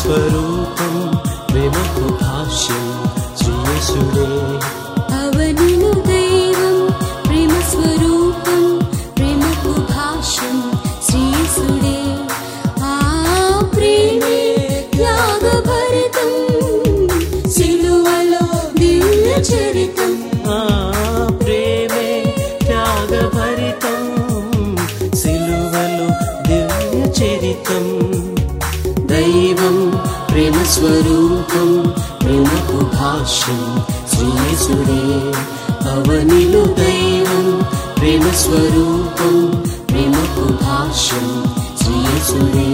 స్వరూపం ప్రేమకు భాష్యం శ్రీయేసుడే. అవనిలో దైవం ప్రేమ స్వరూపం ప్రేమకు భాష్యం శ్రీయేసుడే. ఆ ప్రేమే త్యాగభరితం సిలువలో దివ్య చరితం. ఆ ప్రేమే త్యాగభరితం సిలువలో దివ్య చరితం. దైవం ప్రేమ స్వరూపం ప్రేమకు భాష్యం శ్రీయేసుడే. అవనిలో దైవం ప్రేమ స్వరూపం ప్రేమకు భాష్యం శ్రీయేసుడే.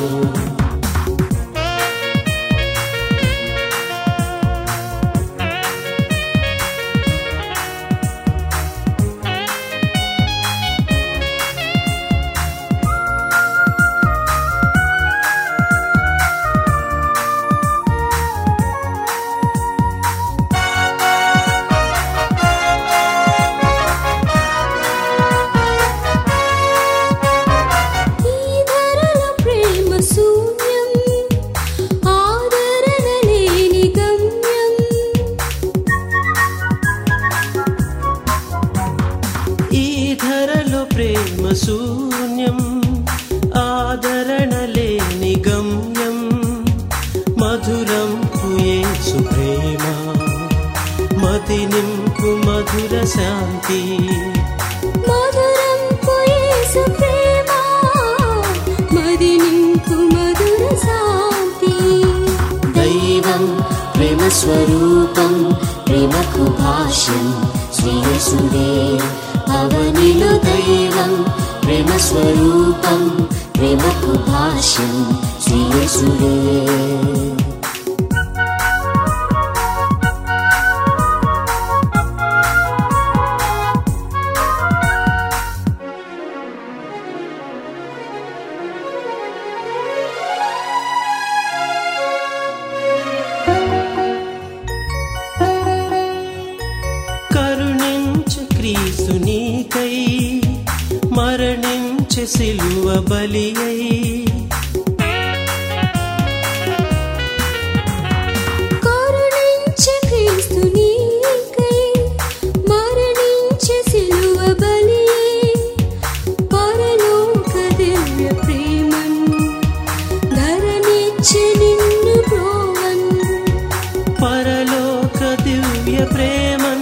ప్రేమ శూన్యం ఆదరణ లేని గమ్యం. మధురం యేసు ప్రేమ మది నింపు మధుర శాంతి. మధురం యేసు ప్రేమ మది నింపు మధుర శాంతి. దైవం ప్రేమ స్వరూపం ప్రేమకు భాష్యం శ్రీయేసుడే. అవనిలో దైవం ప్రేమ స్వరూపం ప్రేమకు భాష్యం శ్రీయేసుడే. క్రీస్తు నీకై మరణించె సిలువ బలి అయి. కరుణించె క్రీస్తు నీకై మరణించె సిలువ బలి అయి. పరలోక దివ్య ప్రేమన్ ధరణిచ్చె నిన్ను బ్రోవన్. పరలోక దివ్య ప్రేమన్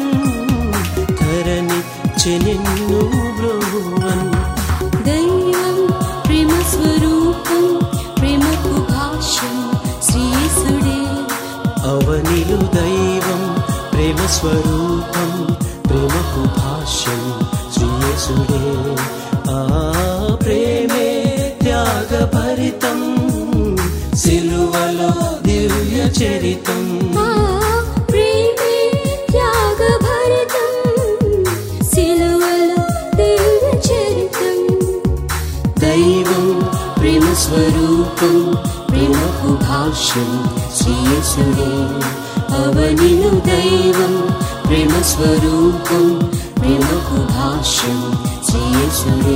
నిన్ను బ్రోవన్. దైవం ప్రేమ స్వరూపం ప్రేమకు భాష్యం శ్రీయేసుడే. అవనిలో దైవం ప్రేమ స్వరూపం ప్రేమకు భాష్యం శ్రీయేసుడే. ఆ ప్రేమే త్యాగభరితం సిలువలో దివ్య చరితం. దైవం ప్రేమ స్వరూపం ప్రేమకు భాష్యం శ్రీయేసుడే. అవనిలో దైవం ప్రేమ స్వరూపం ప్రేమకు భాష్యం శ్రీయేసుడే.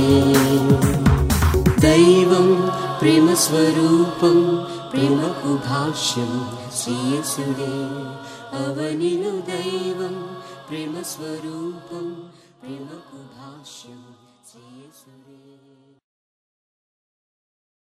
దైవం ప్రేమ స్వరూపం ప్రేమకు భాష్యం శ్రీయేసుడే. అవనిలో దైవం ప్రేమ స్వరూపం ప్రేమకు భాష్యం శ్రీయేసుడే.